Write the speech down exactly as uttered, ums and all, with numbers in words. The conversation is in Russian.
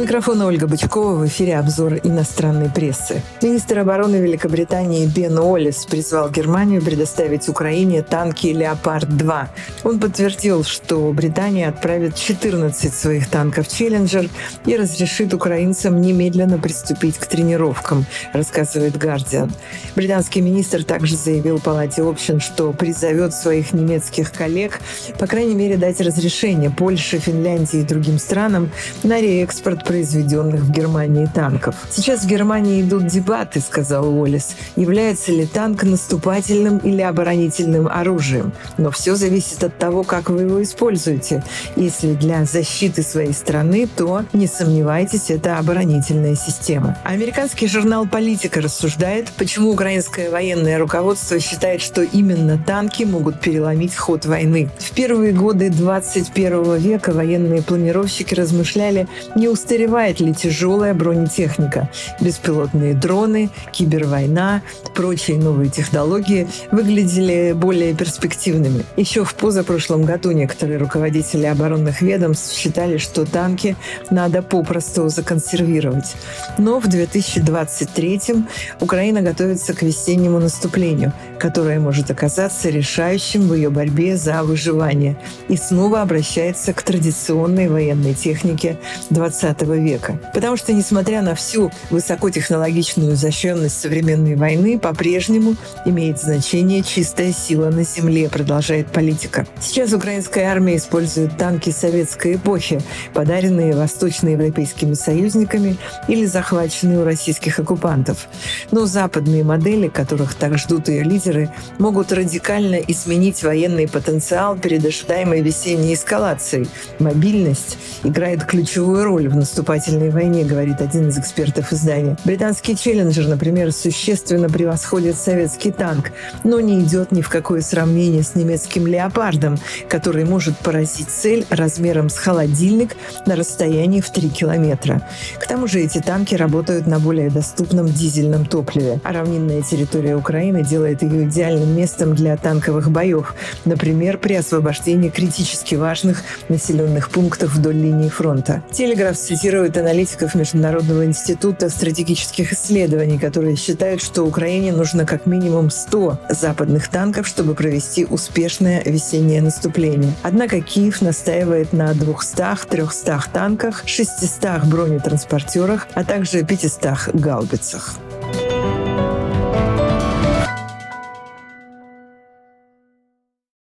микрофона Ольга Бычкова, в эфире обзор иностранной прессы. Министр обороны Великобритании Бен Уоллес призвал Германию предоставить Украине танки «Леопард-два». Он подтвердил, что Британия отправит четырнадцать своих танков «Челленджер» и разрешит украинцам немедленно приступить к тренировкам, рассказывает «Гардиан». Британский министр также заявил Палате общин, что призовет своих немецких коллег, по крайней мере, дать разрешение Польше, Финляндии и другим странам на реэкспорт произведенных в Германии танков. «Сейчас в Германии идут дебаты», — сказал Уоллес. «Является ли танк наступательным или оборонительным оружием? Но все зависит от того, как вы его используете. Если для защиты своей страны, то, не сомневайтесь, это оборонительная система». Американский журнал «Политика» рассуждает, почему украинское военное руководство считает, что именно танки могут переломить ход войны. В первые годы двадцать первого века военные планировщики размышляли, не устаревает ли тяжелая бронетехника. Беспилотные дроны, кибервойна, прочие новые технологии выглядели более перспективными. Еще в позапрошлом году некоторые руководители оборонных ведомств считали, что танки надо попросту законсервировать. Но в две тысячи двадцать третьем Украина готовится к весеннему наступлению, которое может оказаться решающим в ее борьбе за выживание, и снова обращается к традиционной военной технике двадцатого века. Потому что, несмотря на всю высокотехнологичную изощренность современной войны, по-прежнему имеет значение чистая сила на земле, продолжает «Политика». Сейчас украинская армия использует танки советской эпохи, подаренные восточноевропейскими союзниками или захваченные у российских оккупантов. Но западные модели, которых так ждут ее лидеры, могут радикально изменить военный потенциал перед ожидаемой весенней эскалацией. Мобильность играет ключевую роль в наступательной войне, говорит один из экспертов издания. Британский «Челленджер», например, существенно превосходит советский танк, но не идет ни в какое сравнение с немецким «Леопардом», который может поразить цель размером с холодильник на расстоянии в три километра. К тому же эти танки работают на более доступном дизельном топливе, а равнинная территория Украины делает ее идеальным местом для танковых боев, например, при освобождении критически важных населенных пунктов вдоль линии фронта. «Телеграф» цитирует аналитиков Международного института стратегических исследований, которые считают, что Украине нужно как минимум сто западных танков, чтобы провести успешное весеннее наступление. Однако Киев настаивает на двухстах-трехстах танках, шестистах бронетранспортерах, а также пятистах гаубицах.